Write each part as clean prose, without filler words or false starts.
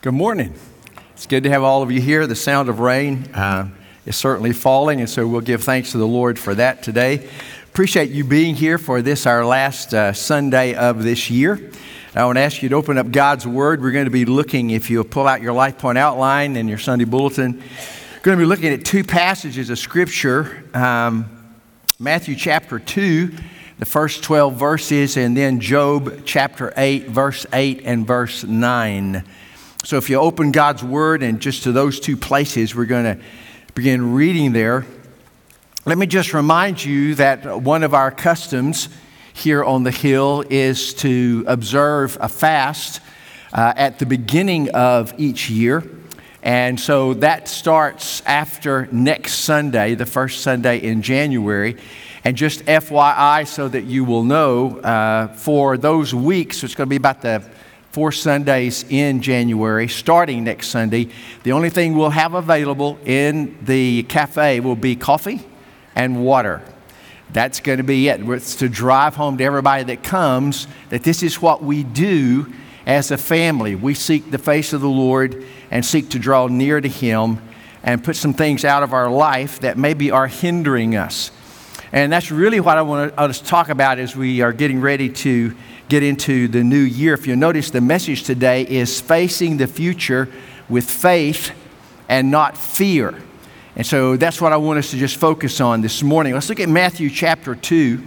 Good morning. It's good to have all of you here. The sound of rain is certainly falling, and so we'll give thanks to the Lord for that today. Appreciate you being here for this, our last Sunday of this year. I want to ask you to open up God's Word. We're going to be looking, if you'll pull out your Life Point outline and your Sunday bulletin, we're going to be looking at two passages of Scripture, Matthew chapter 2, the first 12 verses, and then Job chapter 8, verse 8 and verse 9. So if you open God's Word and just to those two places, we're going to begin reading there. Let me just remind you that one of our customs here on the Hill is to observe a fast at the beginning of each year. And so that starts after next Sunday, the first Sunday in January. And just FYI, so that you will know, for those weeks, it's going to be about the 4 Sundays in January, starting next Sunday, the only thing we'll have available in the cafe will be coffee and water. That's going to be it. It's to drive home to everybody that comes that this is what we do as a family. We seek the face of the Lord and seek to draw near to Him and put some things out of our life that maybe are hindering us. And that's really what I want to talk about as we are getting ready to get into the new year. If you notice, the message today is facing the future with faith and not fear. And so that's what I want us to just focus on this morning. Let's look at Matthew chapter 2,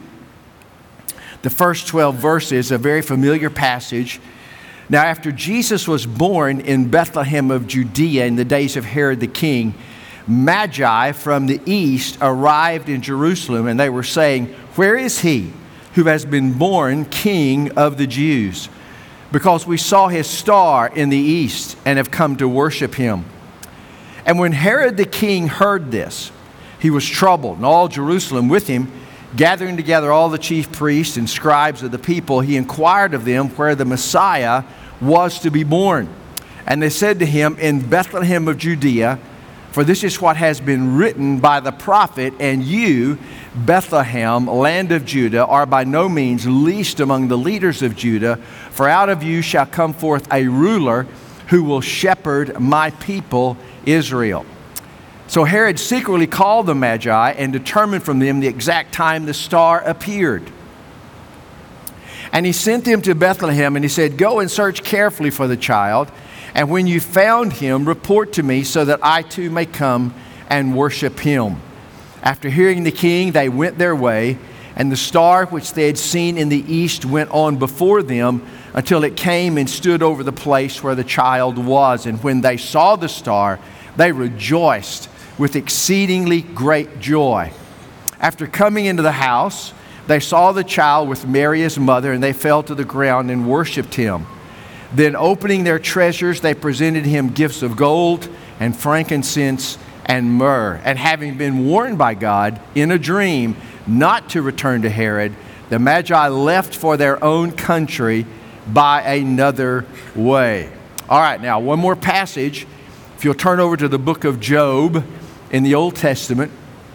the first 12 verses, a very familiar passage. Now, after Jesus was born in Bethlehem of Judea in the days of Herod the king, Magi from the east arrived in Jerusalem, and they were saying, "Where is he who has been born King of the Jews? Because we saw his star in the east and have come to worship him." And when Herod the king heard this, he was troubled, and all Jerusalem with him. Gathering together all the chief priests and scribes of the people, he inquired of them where the Messiah was to be born. And they said to him, "In Bethlehem of Judea, for this is what has been written by the prophet, and you, Bethlehem, land of Judah, are by no means least among the leaders of Judah, for out of you shall come forth a ruler who will shepherd my people Israel." So Herod secretly called the Magi and determined from them the exact time the star appeared. And he sent them to Bethlehem, and he said, "Go and search carefully for the child, and when you found him, report to me so that I too may come and worship him." After hearing the king, they went their way, and the star which they had seen in the east went on before them until it came and stood over the place where the child was. And when they saw the star, they rejoiced with exceedingly great joy. After coming into the house, they saw the child with Mary his mother, and they fell to the ground and worshiped him. Then opening their treasures, they presented him gifts of gold and frankincense and myrrh. And having been warned by God in a dream not to return to Herod, the Magi left for their own country by another way. All right, now one more passage. If you'll turn over to the book of Job in the Old Testament.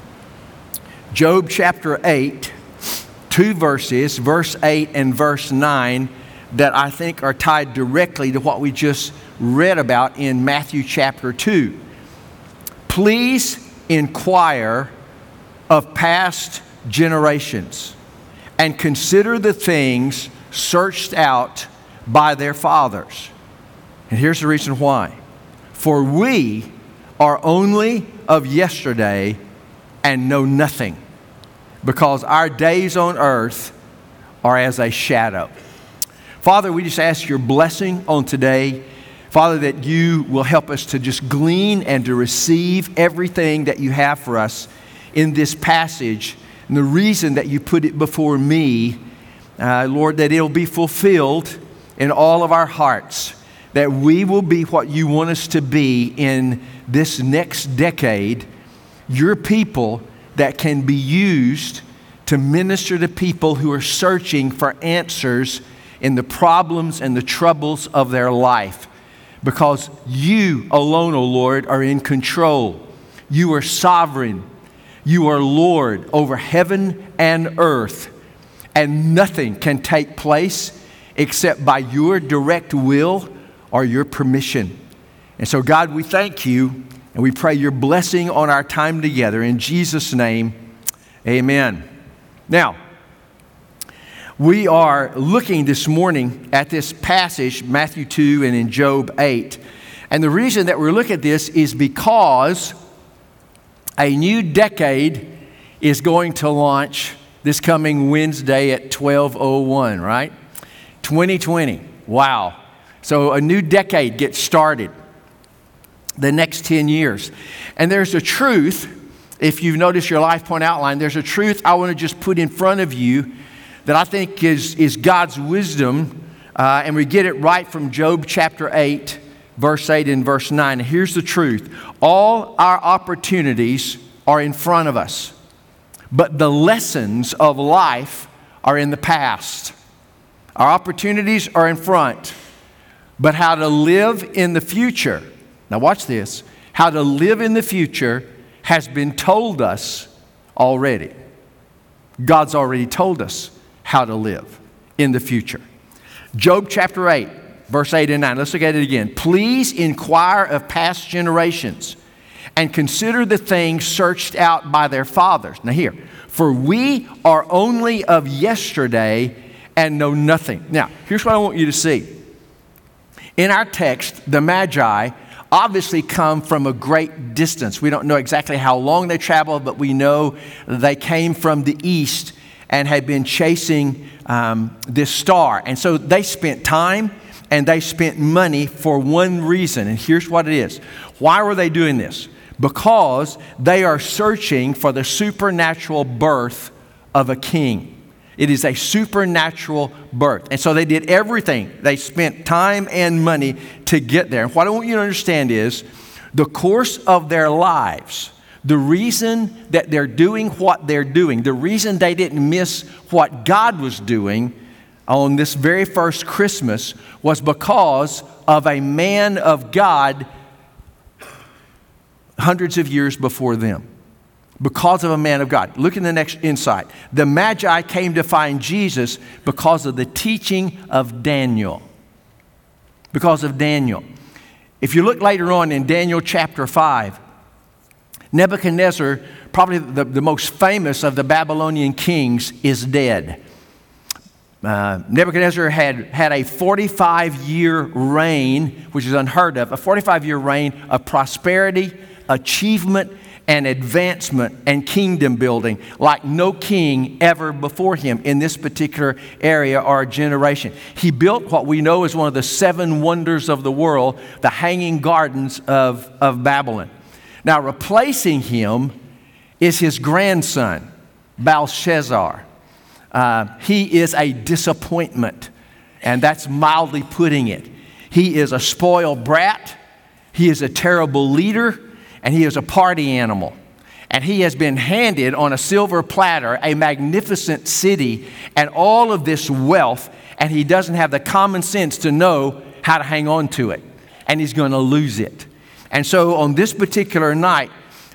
Job chapter 8, 2 verses, verse 8 and verse 9, that I think are tied directly to what we just read about in Matthew chapter 2. "Please inquire of past generations and consider the things searched out by their fathers." And here's the reason why. "For we are only of yesterday and know nothing, because our days on earth are as a shadow." Father, we just ask your blessing on today. Father, that you will help us to just glean and to receive everything that you have for us in this passage. And the reason that you put it before me, Lord, that it'll be fulfilled in all of our hearts. That we will be what you want us to be in this next decade. Your people that can be used to minister to people who are searching for answers in the problems and the troubles of their life. Because you alone, O Lord, are in control. You are sovereign. You are Lord over heaven and earth. And nothing can take place except by your direct will or your permission. And so, God, we thank you and we pray your blessing on our time together. In Jesus' name, amen. Now, we are looking this morning at this passage, Matthew 2 and in Job 8. And the reason that we're looking at this is because a new decade is going to launch this coming Wednesday at 12:01, right? 2020. Wow. So a new decade gets started. The next 10 years. And there's a truth, if you've noticed your Life Point outline, there's a truth I want to just put in front of you that I think is God's wisdom. And we get it right from Job chapter 8, verse 8 and verse 9. And here's the truth. All our opportunities are in front of us. But the lessons of life are in the past. Our opportunities are in front. But how to live in the future, now watch this, how to live in the future has been told us already. God's already told us how to live in the future. Job chapter 8, verse 8 and 9. Let's look at it again. Please inquire of past generations and consider the things searched out by their fathers. Now here, for we are only of yesterday and know nothing. Now, here's what I want you to see. In our text, the Magi obviously come from a great distance. We don't know exactly how long they traveled, but we know they came from the east and had been chasing this star. And so they spent time and they spent money for one reason. And here's what it is. Why were they doing this? Because they are searching for the supernatural birth of a king. It is a supernatural birth. And so they did everything. They spent time and money to get there. And what I want you to understand is the course of their lives, the reason that they're doing what they're doing, the reason they didn't miss what God was doing on this very first Christmas was because of a man of God hundreds of years before them. Because of a man of God. Look in the next insight. The Magi came to find Jesus because of the teaching of Daniel. Because of Daniel. If you look later on in Daniel chapter 5, Nebuchadnezzar, probably the most famous of the Babylonian kings, is dead. Nebuchadnezzar had a 45-year reign, which is unheard of, a 45-year reign of prosperity, achievement, and advancement and kingdom building like no king ever before him in this particular area or generation. He built what we know is one of the 7 wonders of the world, the Hanging Gardens of Babylon. Now, replacing him is his grandson, Belshazzar. He is a disappointment, and that's mildly putting it. He is a spoiled brat. He is a terrible leader. And he is a party animal. And he has been handed on a silver platter a magnificent city and all of this wealth, and he doesn't have the common sense to know how to hang on to it. And he's going to lose it. And so on this particular night,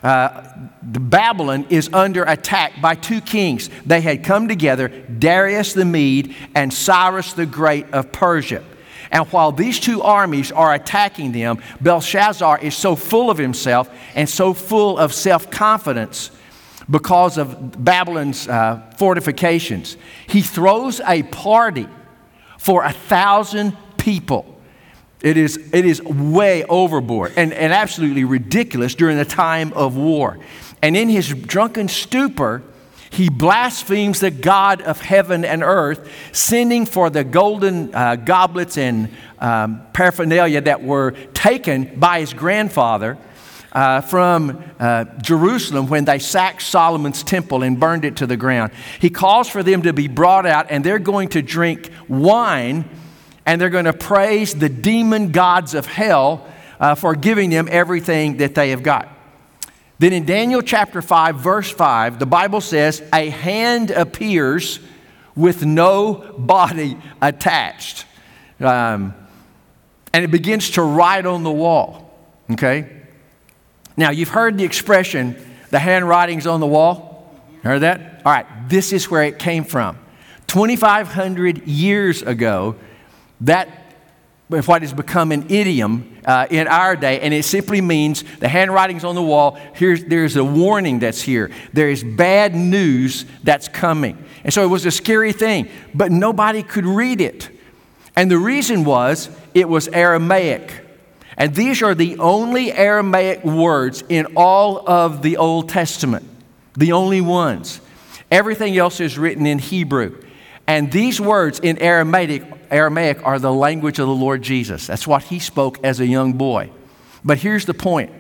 Babylon is under attack by 2 kings. They had come together, Darius the Mede and Cyrus the Great of Persia. And while these 2 armies are attacking them, Belshazzar is so full of himself and so full of self-confidence because of Babylon's fortifications. He throws a party for 1,000 people. It is way overboard and absolutely ridiculous during the time of war. And in his drunken stupor, he blasphemes the God of heaven and earth, sending for the golden goblets and paraphernalia that were taken by his grandfather from Jerusalem when they sacked Solomon's temple and burned it to the ground. He calls for them to be brought out, and they're going to drink wine, and they're going to praise the demon gods of hell for giving them everything that they have got. Then in Daniel chapter 5, verse 5, the Bible says, a hand appears with no body attached. And it begins to write on the wall. Okay? Now, you've heard the expression, the handwriting's on the wall. Heard that? All right, this is where it came from. 2,500 years ago, that what has become an idiom in our day, and it simply means the handwriting's on the wall. There's a warning that's here. There is bad news that's coming. And so it was a scary thing, but nobody could read it. And the reason was it was Aramaic. And these are the only Aramaic words in all of the Old Testament, the only ones. Everything else is written in Hebrew. And these words in Aramaic are the language of the Lord Jesus. That's what he spoke as a young boy. But here's the point.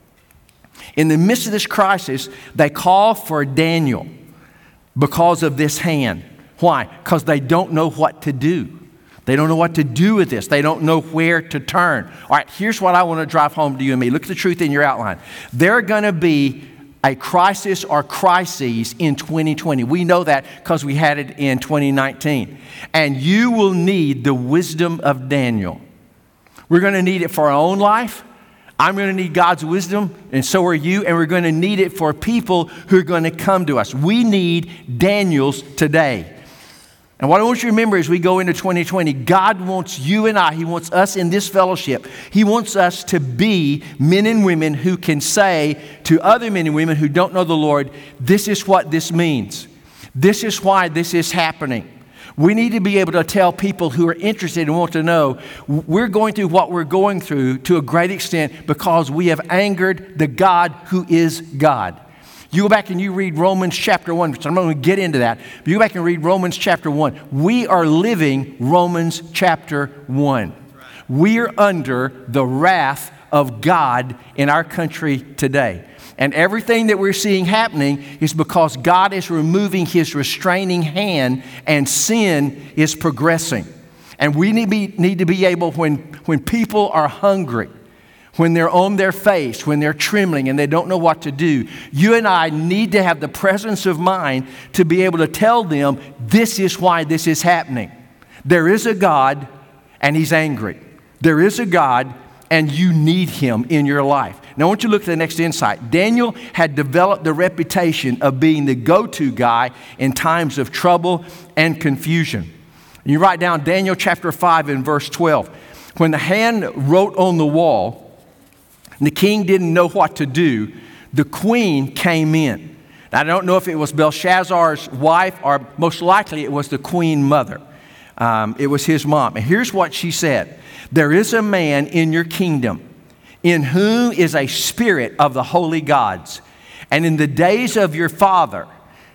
In the midst of this crisis, they call for Daniel because of this hand. Why? Because they don't know what to do. They don't know what to do with this. They don't know where to turn. All right, here's what I want to drive home to you and me. Look at the truth in your outline. There are going to be a crisis or crises in 2020. We know that because we had it in 2019. And you will need the wisdom of Daniel. We're going to need it for our own life. I'm going to need God's wisdom, and so are you. And we're going to need it for people who are going to come to us. We need Daniels today. And what I want you to remember as we go into 2020, God wants you and I, He wants us in this fellowship. He wants us to be men and women who can say to other men and women who don't know the Lord, this is what this means. This is why this is happening. We need to be able to tell people who are interested and want to know, we're going through what we're going through to a great extent because we have angered the God who is God. You go back and you read Romans chapter 1, which I'm not going to get into that, but you go back and read Romans chapter 1. We are living Romans chapter 1. We are under the wrath of God in our country today. And everything that we're seeing happening is because God is removing His restraining hand and sin is progressing. And we need to be able, when people are hungry, when they're on their face, when they're trembling and they don't know what to do, you and I need to have the presence of mind to be able to tell them, this is why this is happening. There is a God and He's angry. There is a God and you need Him in your life. Now I want you to look at the next insight. Daniel had developed the reputation of being the go-to guy in times of trouble and confusion. And you write down Daniel chapter 5 and verse 12. When the hand wrote on the wall, and the king didn't know what to do, the queen came in. Now, I don't know if it was Belshazzar's wife or most likely it was the queen mother. It was his mom. And here's what she said. There is a man in your kingdom in whom is a spirit of the holy gods. And in the days of your father,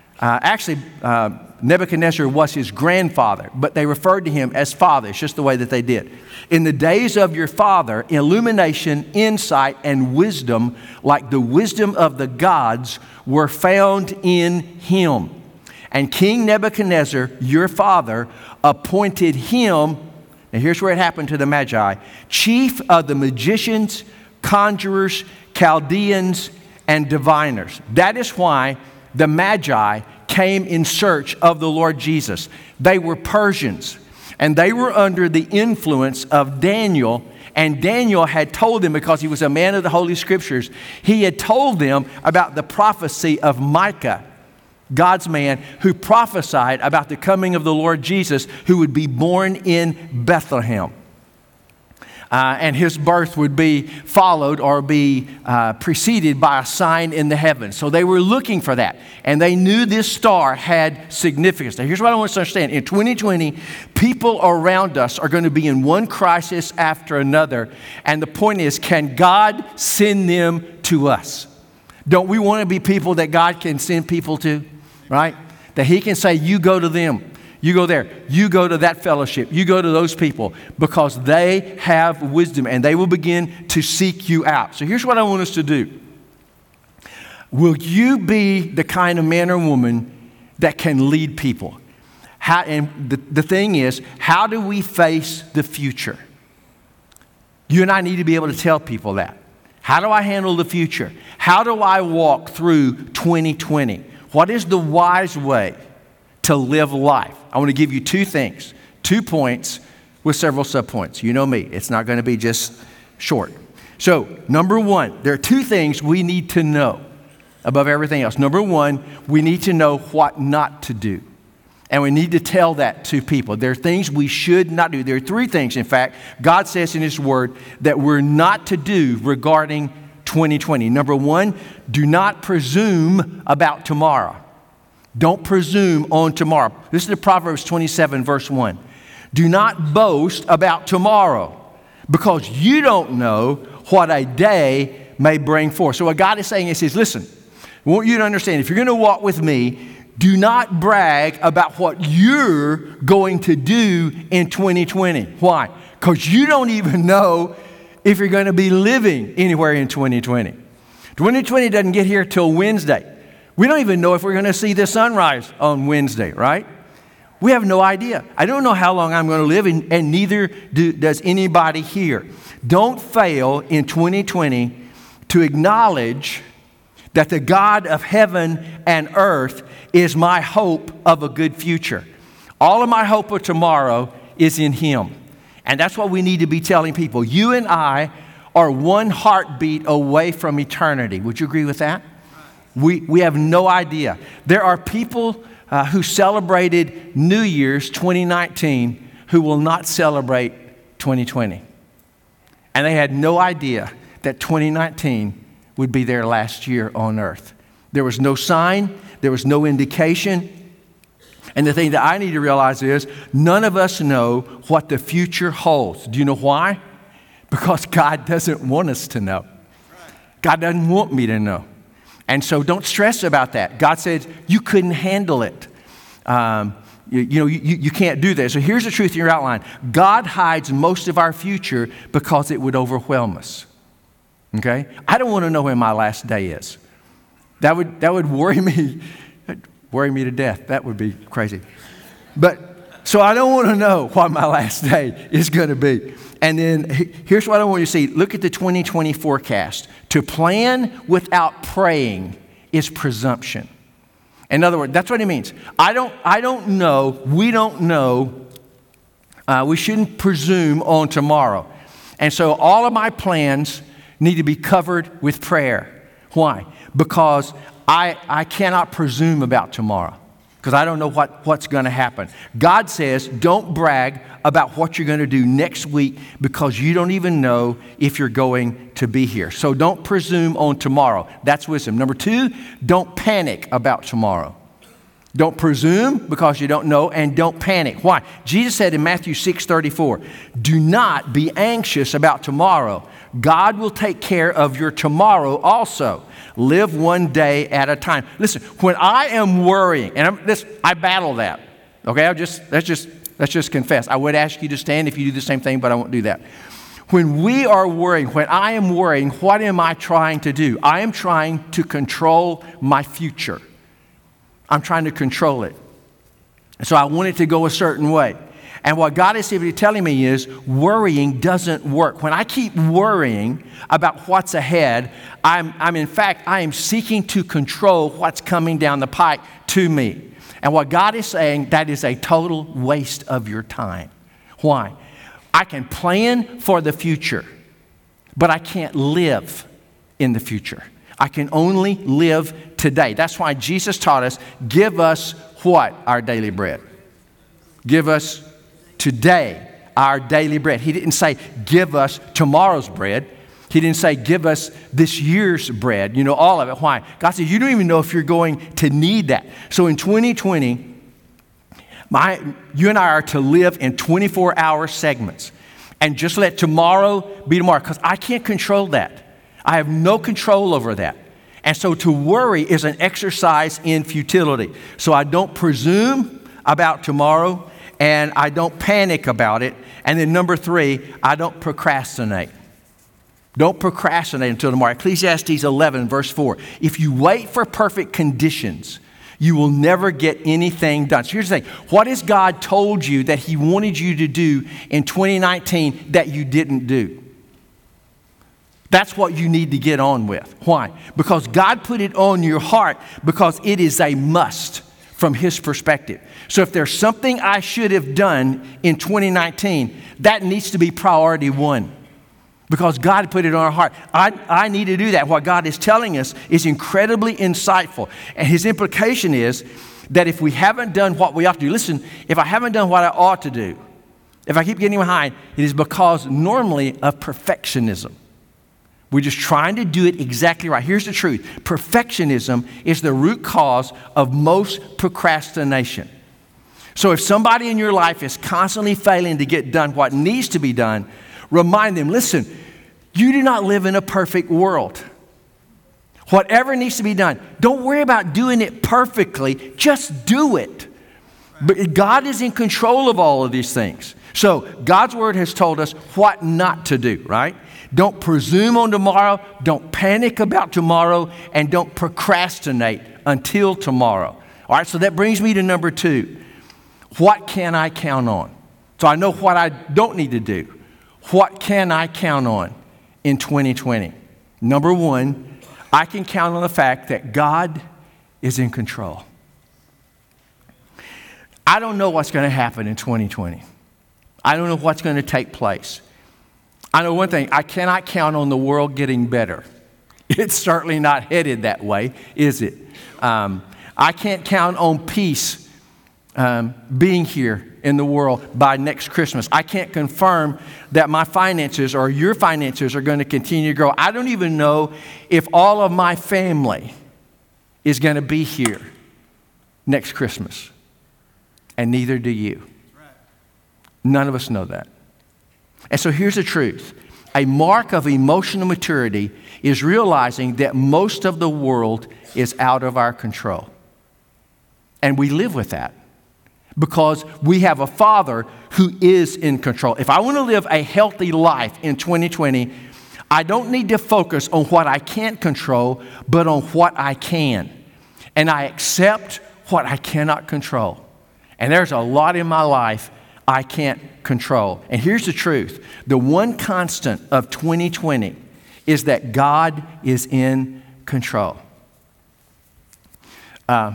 Nebuchadnezzar was his grandfather, but they referred to him as father. It's just the way that they did. In the days of your father, illumination, insight, and wisdom, like the wisdom of the gods, were found in him. And King Nebuchadnezzar, your father, appointed him, and here's where it happened to the Magi, chief of the magicians, conjurers, Chaldeans, and diviners. That is why the Magi came in search of the Lord Jesus. They were Persians, and they were under the influence of Daniel, and Daniel had told them, because he was a man of the Holy Scriptures, he had told them about the prophecy of Micah, God's man, who prophesied about the coming of the Lord Jesus, who would be born in Bethlehem. And his birth would be followed or be preceded by a sign in the heavens. So they were looking for that. And they knew this star had significance. Now here's what I want us to understand. In 2020, people around us are going to be in one crisis after another. And the point is, can God send them to us? Don't we want to be people that God can send people to? Right? That He can say, you go to them. You go there. You go to that fellowship. You go to those people because they have wisdom and they will begin to seek you out. So here's what I want us to do. Will you be the kind of man or woman that can lead people? And the thing is, how do we face the future? You and I need to be able to tell people that. How do I handle the future? How do I walk through 2020? What is the wise way to live life? I want to give you two things, 2 points with several subpoints. You know me, it's not going to be just short. So, number one, there are 2 things we need to know above everything else. Number one, we need to know what not to do. And we need to tell that to people. There are things we should not do. There are three things, in fact, God says in His Word that we're not to do regarding 2020. Number one, do not presume about tomorrow. Don't presume on tomorrow. Listen to Proverbs 27, verse 1. Do not boast about tomorrow, because you don't know what a day may bring forth. So what God is saying is, He says, listen, I want you to understand, if you're going to walk with me, do not brag about what you're going to do in 2020. Why? Because you don't even know if you're going to be living anywhere in 2020. 2020 doesn't get here till Wednesday. We don't even know if we're going to see the sunrise on Wednesday, right? We have no idea. I don't know how long I'm going to live, and neither does anybody here. Don't fail in 2020 to acknowledge that the God of heaven and earth is my hope of a good future. All of my hope of tomorrow is in Him. And that's what we need to be telling people. You and I are one heartbeat away from eternity. Would you agree with that? We have no idea. There are people who celebrated New Year's 2019 who will not celebrate 2020. And they had no idea that 2019 would be their last year on earth. There was no sign. There was no indication. And the thing that I need to realize is none of us know what the future holds. Do you know why? Because God doesn't want us to know. God doesn't want me to know. And so don't stress about that. God said you couldn't handle it. You can't do that. So here's the truth in your outline. God hides most of our future because it would overwhelm us. Okay? I don't want to know when my last day is. That would worry me. Worry me to death. That would be crazy. So I don't want to know what my last day is going to be. And then here's what I want you to see. Look at the 2020 forecast. To plan without praying is presumption. In other words, that's what it means. I don't know. We don't know. We shouldn't presume on tomorrow. And so all of my plans need to be covered with prayer. Why? Because I cannot presume about tomorrow because I don't know what's going to happen. God says don't brag about what you're going to do next week because you don't even know if you're going to be here. So don't presume on tomorrow. That's wisdom. Number two, don't panic about tomorrow. Don't presume because you don't know, and don't panic. Why? Jesus said in Matthew 6:34, do not be anxious about tomorrow. God will take care of your tomorrow also. Live one day at a time. Listen, when I am worrying, and I battle that. Okay, let's just confess. I would ask you to stand if you do the same thing, but I won't do that. When we are worrying, when I am worrying, what am I trying to do? I am trying to control my future. I'm trying to control it. So I want it to go a certain way. And what God is simply telling me is worrying doesn't work. When I keep worrying about what's ahead, I am seeking to control what's coming down the pike to me. And what God is saying, that is a total waste of your time. Why? I can plan for the future, but I can't live in the future. I can only live today. That's why Jesus taught us, give us what? Our daily bread. Give us today our daily bread. He didn't say, give us tomorrow's bread. He didn't say, give us this year's bread. You know, all of it. Why? God said, you don't even know if you're going to need that. So in 2020, you and I are to live in 24-hour segments. And just let tomorrow be tomorrow. Because I can't control that. I have no control over that. And so to worry is an exercise in futility. So I don't presume about tomorrow, and I don't panic about it. And then number three, I don't procrastinate. Don't procrastinate until tomorrow. Ecclesiastes 11, verse 4. If you wait for perfect conditions, you will never get anything done. So here's the thing. What has God told you that He wanted you to do in 2019 that you didn't do? That's what you need to get on with. Why? Because God put it on your heart because it is a must from His perspective. So if there's something I should have done in 2019, that needs to be priority one. because God put it on our heart. I need to do that. What God is telling us is incredibly insightful. And his implication is that if we haven't done what we ought to do, listen, if I haven't done what I ought to do, if I keep getting behind, it is because normally of perfectionism. We're just trying to do it exactly right. Here's the truth. Perfectionism is the root cause of most procrastination. So if somebody in your life is constantly failing to get done what needs to be done, remind them, listen, you do not live in a perfect world. Whatever needs to be done, don't worry about doing it perfectly. Just do it. But God is in control of all of these things. So God's word has told us what not to do, right? Don't presume on tomorrow. Don't panic about tomorrow. And don't procrastinate until tomorrow. All right, so that brings me to number 2. What can I count on? So I know what I don't need to do. What can I count on in 2020? Number 1, I can count on the fact that God is in control. I don't know what's going to happen in 2020. I don't know what's going to take place. I know one thing, I cannot count on the world getting better. It's certainly not headed that way, is it? I can't count on peace being here in the world by next Christmas. I can't confirm that my finances or your finances are going to continue to grow. I don't even know if all of my family is going to be here next Christmas. And neither do you. None of us know that. And so here's the truth. A mark of emotional maturity is realizing that most of the world is out of our control. And we live with that because we have a Father who is in control. If I want to live a healthy life in 2020, I don't need to focus on what I can't control, but on what I can. And I accept what I cannot control. And there's a lot in my life I can't control. And here's the truth. The one constant of 2020 is that God is in control. When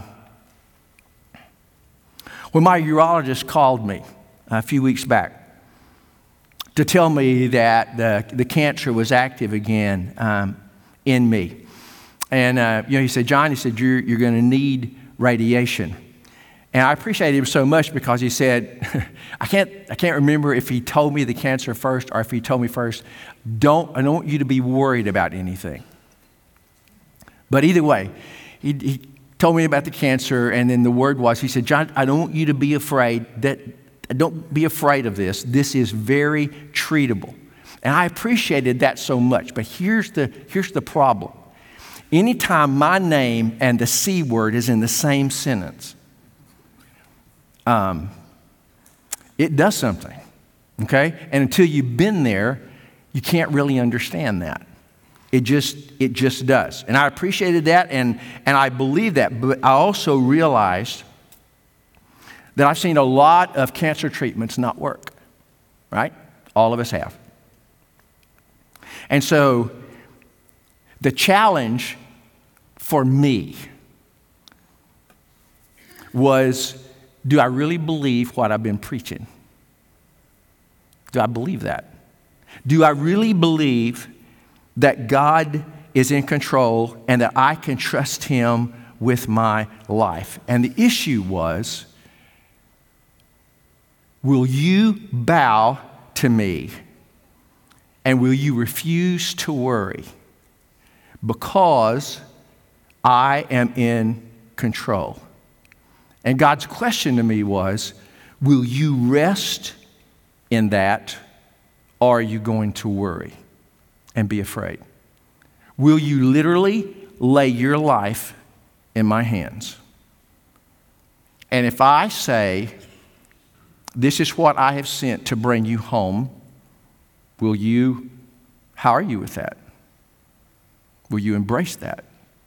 my urologist called me a few weeks back to tell me that the cancer was active again in me. And he said, John, you're going to need radiation. And I appreciated him so much because he said, I can't remember if he told me the cancer first or if he told me first, I don't want you to be worried about anything. But either way, he told me about the cancer, and then the word was, he said, John, I don't want you to be afraid. Don't be afraid of this. This is very treatable. And I appreciated that so much. But here's the problem. Anytime my name and the C word is in the same sentence, it does something, okay? And until you've been there, you can't really understand that. It just does. And I appreciated that, and I believe that. But I also realized that I've seen a lot of cancer treatments not work, right? All of us have. And so the challenge for me was, do I really believe what I've been preaching? Do I believe that? Do I really believe that God is in control and that I can trust Him with my life? And the issue was, will you bow to me and will you refuse to worry because I am in control? And God's question to me was, will you rest in that, or are you going to worry and be afraid? Will you literally lay your life in my hands? And if I say, this is what I have sent to bring you home, how are you with that? Will you embrace that?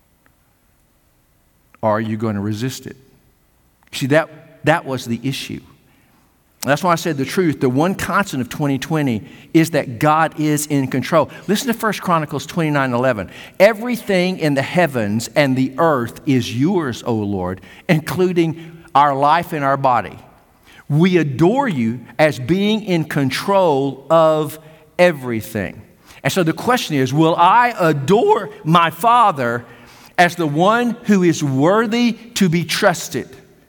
Or are you going to resist it? See, that was the issue. That's why I said the truth. The one constant of 2020 is that God is in control. Listen to 1 Chronicles 29:11. Everything in the heavens and the earth is yours, O Lord, including our life and our body. We adore you as being in control of everything. And so the question is, will I adore my Father as the one who is worthy to be trusted?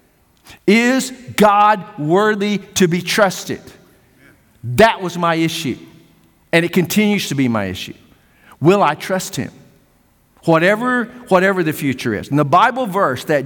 Is God worthy to be trusted? That was my issue. And it continues to be my issue. Will I trust him? Whatever the future is. And the Bible verse that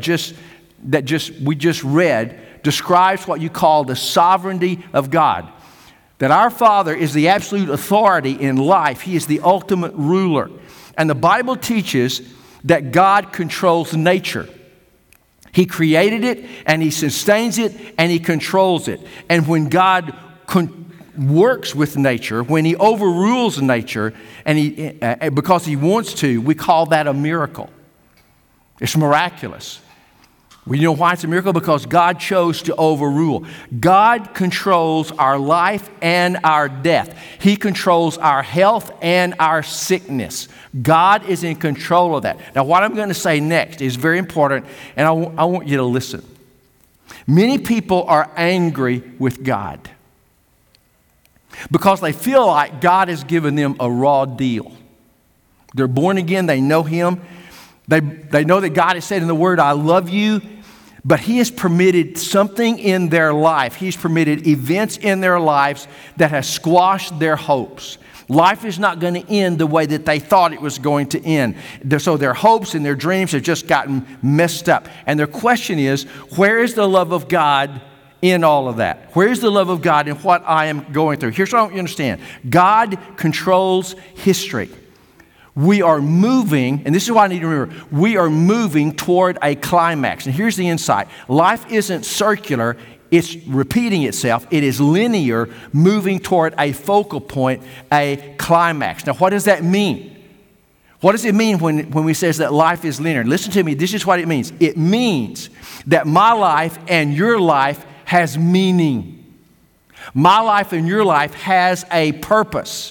we just read describes what you call the sovereignty of God. That our Father is the absolute authority in life. He is the ultimate ruler. And the Bible teaches that God controls nature. He created it, and he sustains it, and he controls it. And when God works with nature, when he overrules nature, and because he wants to, we call that a miracle. It's miraculous. We know why it's a miracle? Because God chose to overrule. God controls our life and our death. He controls our health and our sickness. God is in control of that. Now, what I'm going to say next is very important, and I want you to listen. Many people are angry with God because they feel like God has given them a raw deal. They're born again. They know him. They know that God has said in the Word, I love you. But he has permitted something in their life. He's permitted events in their lives that has squashed their hopes. Life is not going to end the way that they thought it was going to end. So their hopes and their dreams have just gotten messed up. And their question is, where is the love of God in all of that? Where is the love of God in what I am going through? Here's what I want you to understand. God controls history. We are moving, and this is what I need to remember, we are moving toward a climax. And here's the insight. Life isn't circular, it's repeating itself. It is linear, moving toward a focal point, a climax. Now, what does that mean? What does it mean when we say that life is linear? Listen to me, this is what it means. It means that my life and your life has meaning. My life and your life has a purpose.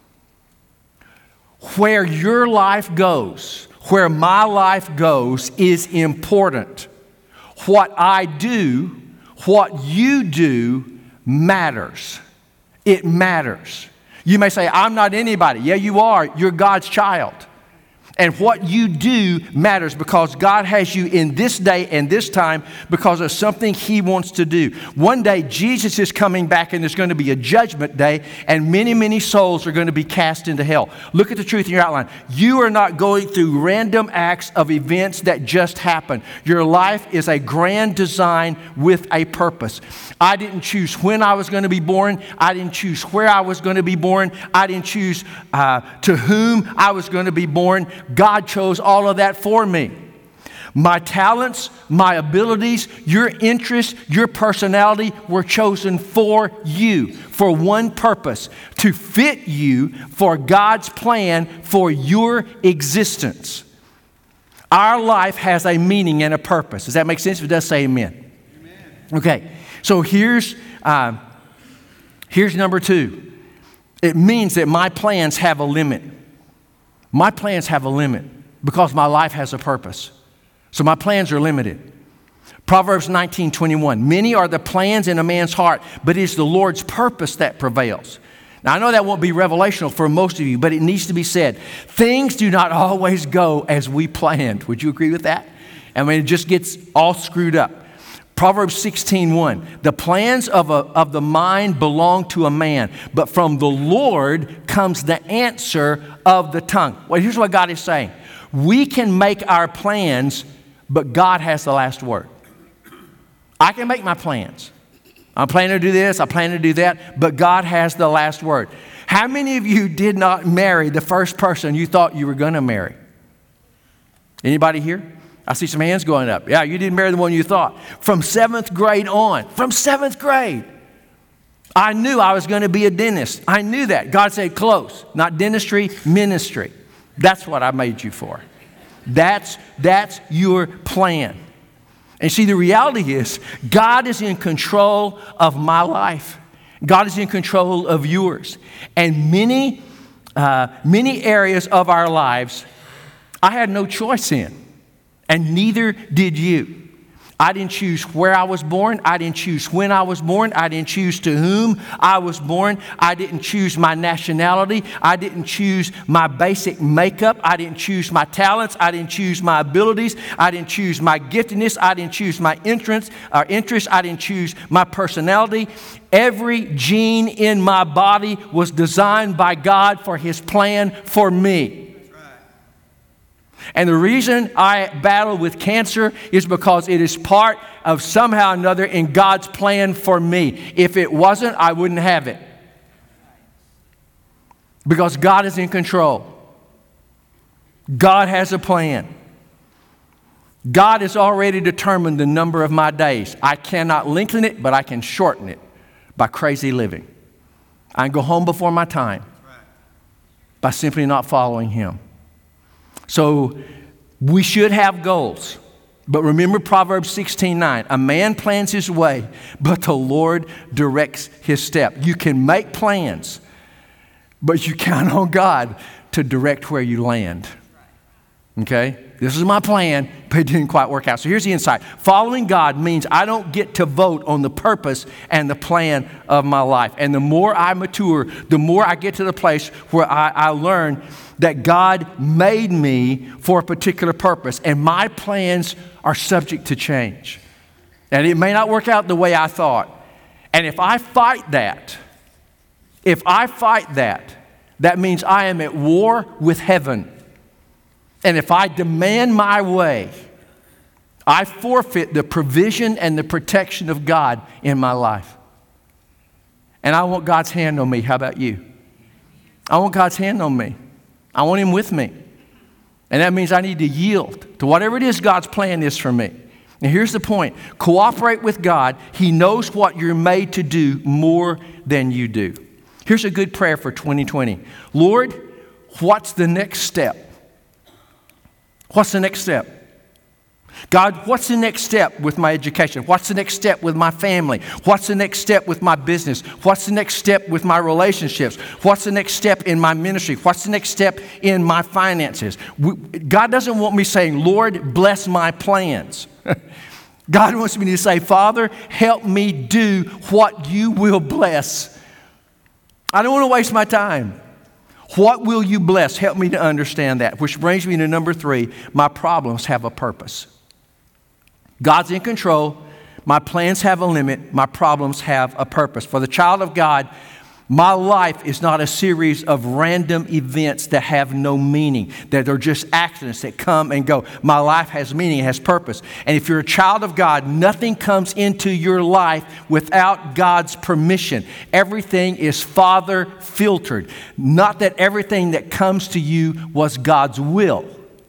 Where your life goes, where my life goes is important. What I do, what you do matters. It matters. You may say, I'm not anybody. Yeah, you are. You're God's child. And what you do matters because God has you in this day and this time because of something he wants to do. One day, Jesus is coming back and there's going to be a judgment day and many, many souls are going to be cast into hell. Look at the truth in your outline. You are not going through random acts of events that just happen. Your life is a grand design with a purpose. I didn't choose when I was going to be born. I didn't choose where I was going to be born. I didn't choose to whom I was going to be born. God chose all of that for me. My talents, my abilities, your interests, your personality were chosen for you, for one purpose, to fit you for God's plan for your existence. Our life has a meaning and a purpose. Does that make sense? If it does, say amen. Amen. Okay, so here's number two. It means that my plans have a limit. My plans have a limit because my life has a purpose. So my plans are limited. Proverbs 19:21. Many are the plans in a man's heart, but it is the Lord's purpose that prevails. Now, I know that won't be revelational for most of you, but it needs to be said. Things do not always go as we planned. Would you agree with that? I mean, it just gets all screwed up. Proverbs 16:1, the plans of the mind belong to a man, but from the Lord comes the answer of the tongue. Well, here's what God is saying. We can make our plans, but God has the last word. I can make my plans. I'm planning to do this, I plan to do that, but God has the last word. How many of you did not marry the first person you thought you were going to marry? Anybody here? I see some hands going up. Yeah, you didn't marry the one you thought. From 7th grade on. From 7th grade. I knew I was going to be a dentist. I knew that. God said close. Not dentistry, ministry. That's what I made you for. That's your plan. And see, the reality is God is in control of my life. God is in control of yours. And many areas of our lives I had no choice in. And neither did you. I didn't choose where I was born. I didn't choose when I was born. I didn't choose to whom I was born. I didn't choose my nationality. I didn't choose my basic makeup. I didn't choose my talents. I didn't choose my abilities. I didn't choose my giftedness. I didn't choose my interests. I didn't choose my personality. Every gene in my body was designed by God for His plan for me. And the reason I battle with cancer is because it is part of somehow or another in God's plan for me. If it wasn't, I wouldn't have it. Because God is in control. God has a plan. God has already determined the number of my days. I cannot lengthen it, but I can shorten it by crazy living. I can go home before my time by simply not following Him. So we should have goals. But remember Proverbs 16:9. A man plans his way, but the Lord directs his step. You can make plans, but you count on God to direct where you land. Okay? This is my plan, but it didn't quite work out. So here's the insight. Following God means I don't get to vote on the purpose and the plan of my life. And the more I mature, the more I get to the place where I learn that God made me for a particular purpose. And my plans are subject to change. And it may not work out the way I thought. And if I fight that, that means I am at war with heaven. And if I demand my way, I forfeit the provision and the protection of God in my life. And I want God's hand on me. How about you? I want God's hand on me. I want Him with me. And that means I need to yield to whatever it is God's plan is for me. And here's the point. Cooperate with God. He knows what you're made to do more than you do. Here's a good prayer for 2020. Lord, what's the next step? What's the next step? God, what's the next step with my education? What's the next step with my family? What's the next step with my business? What's the next step with my relationships? What's the next step in my ministry? What's the next step in my finances? God doesn't want me saying, Lord, bless my plans. God wants me to say, Father, help me do what you will bless. I don't want to waste my time. What will you bless? Help me to understand that. Which brings me to number 3. My problems have a purpose. God's in control. My plans have a limit. My problems have a purpose. For the child of God, my life is not a series of random events that have no meaning, that are just accidents that come and go. My life has meaning, it has purpose. And if you're a child of God, nothing comes into your life without God's permission. Everything is Father filtered. Not that everything that comes to you was God's will.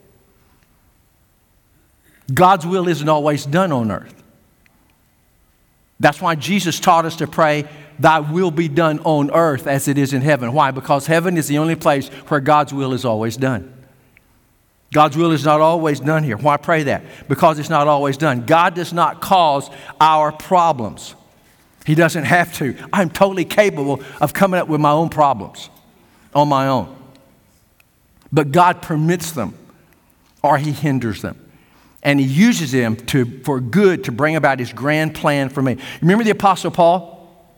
God's will isn't always done on earth. That's why Jesus taught us to pray, Thy will be done on earth as it is in heaven. Why? Because heaven is the only place where God's will is always done. God's will is not always done here. Why pray that? Because it's not always done. God does not cause our problems. He doesn't have to. I'm totally capable of coming up with my own problems on my own. But God permits them or He hinders them. And He uses them for good to bring about His grand plan for me. Remember the Apostle Paul?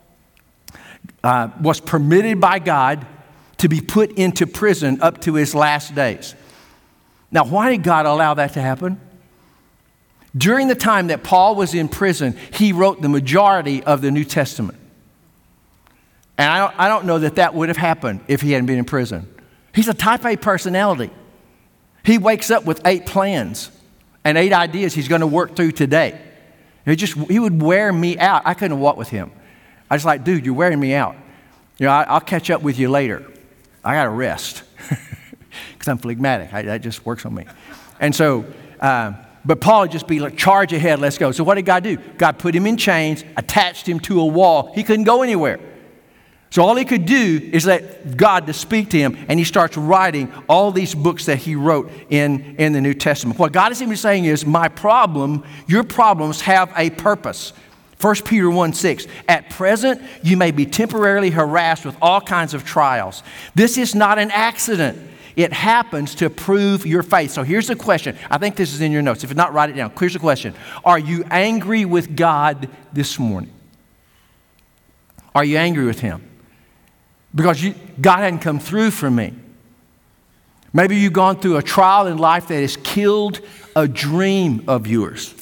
Was permitted by God to be put into prison up to his last days. Now, why did God allow that to happen? During the time that Paul was in prison, he wrote the majority of the New Testament. And I don't know that would have happened if he hadn't been in prison. He's a type A personality. He wakes up with 8 plans and 8 ideas he's going to work through today. He would wear me out. I couldn't walk with him. I was like, dude, you're wearing me out. You know, I'll catch up with you later. I got to rest because I'm phlegmatic. That just works on me. And so, but Paul would just be like, charge ahead, let's go. So what did God do? God put him in chains, attached him to a wall. He couldn't go anywhere. So all he could do is let God to speak to him, and he starts writing all these books that he wrote in the New Testament. What God is simply saying is, your problems have a purpose. 1 Peter 1:6, at present you may be temporarily harassed with all kinds of trials. This is not an accident. It happens to prove your faith. So here's the question. I think this is in your notes. If not, write it down. Here's the question. Are you angry with God this morning? Are you angry with Him? Because God hadn't come through for me. Maybe you've gone through a trial in life that has killed a dream of yours.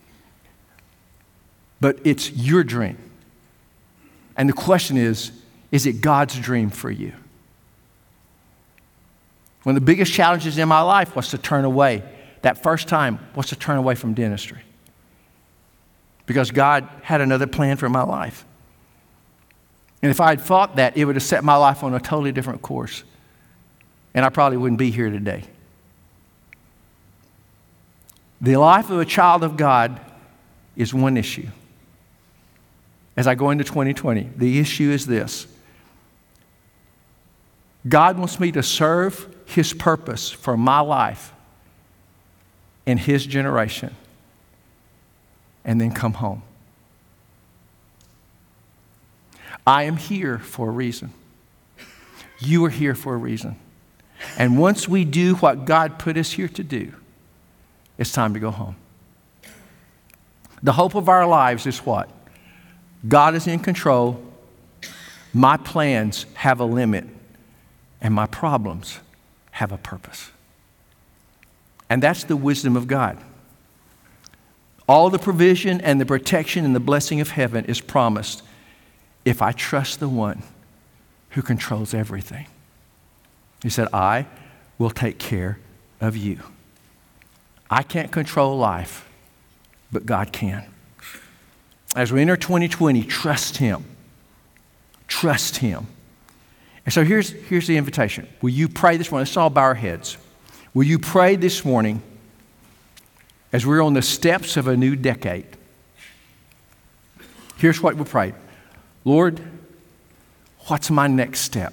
But it's your dream. And the question is it God's dream for you? One of the biggest challenges in my life was to turn away. That first time was to turn away from dentistry. Because God had another plan for my life. And if I had thought that, it would have set my life on a totally different course. And I probably wouldn't be here today. The life of a child of God is one issue. As I go into 2020, the issue is this. God wants me to serve His purpose for my life in His generation and then come home. I am here for a reason. You are here for a reason. And once we do what God put us here to do, it's time to go home. The hope of our lives is what? God is in control. My plans have a limit. And my problems have a purpose. And that's the wisdom of God. All the provision and the protection and the blessing of heaven is promised if I trust the one who controls everything. He said, I will take care of you. I can't control life, but God can. As we enter 2020, trust Him. Trust Him. And so here's the invitation. Will you pray this morning? Let's all bow our heads. Will you pray this morning as we're on the steps of a new decade? Here's what we'll pray. Lord, what's my next step?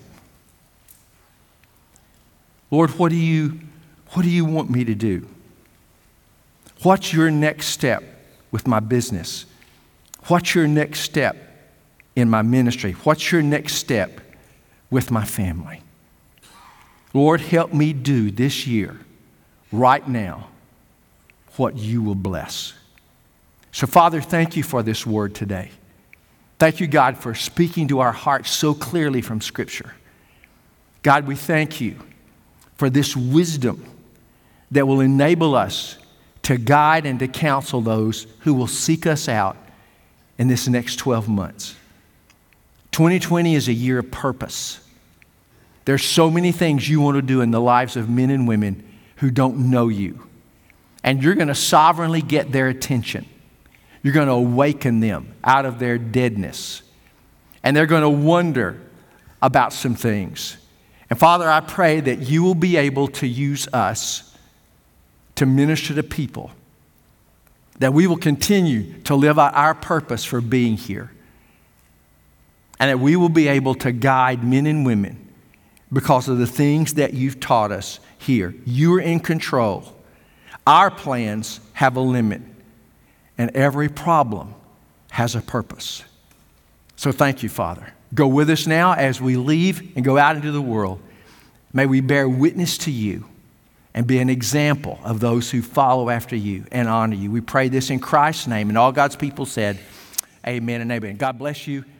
Lord, what do you want me to do? What's your next step with my business? What's your next step in my ministry? What's your next step with my family? Lord, help me do this year, right now, what you will bless. So, Father, thank you for this word today. Thank you, God, for speaking to our hearts so clearly from Scripture. God, we thank you for this wisdom that will enable us to guide and to counsel those who will seek us out in this next 12 months. 2020 is a year of purpose. There's so many things you want to do in the lives of men and women who don't know you. And you're going to sovereignly get their attention. You're going to awaken them out of their deadness. And they're going to wonder about some things. And Father, I pray that you will be able to use us to minister to people. That we will continue to live out our purpose for being here. And that we will be able to guide men and women because of the things that you've taught us here. You're in control. Our plans have a limit. And every problem has a purpose. So thank you, Father. Go with us now as we leave and go out into the world. May we bear witness to you and be an example of those who follow after you and honor you. We pray this in Christ's name. And all God's people said, amen and amen. God bless you.